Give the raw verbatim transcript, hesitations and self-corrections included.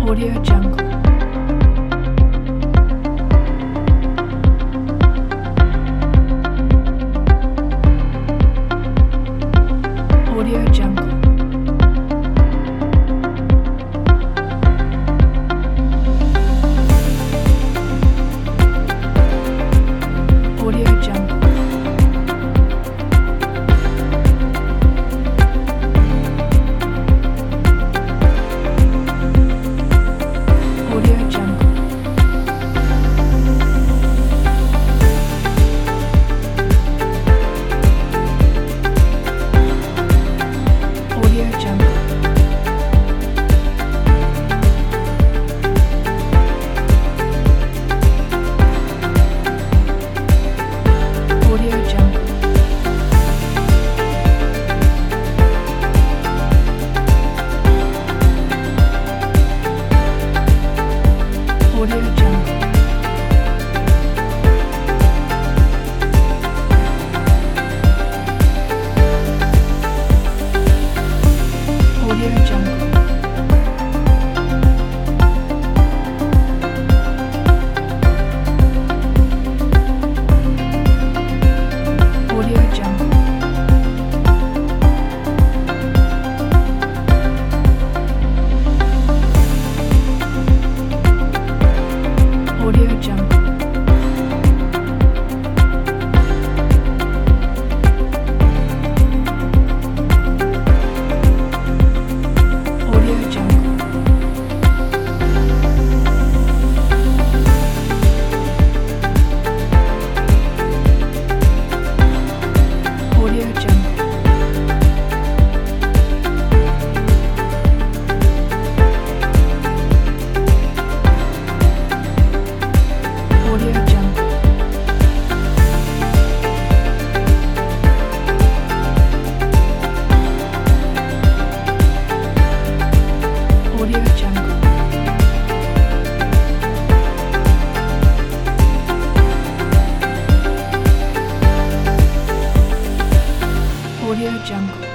Audio Jungle. Audio Jungle. Audio Jungle. Audio Jungle. Audio Jungle. Audio Jungle. Audio Jungle. Audio Jungle. Audio Jungle. Audio Jungle. Audio Jungle. Audio Jungle. Audio Jungle. Audio Jungle. Audio Jungle.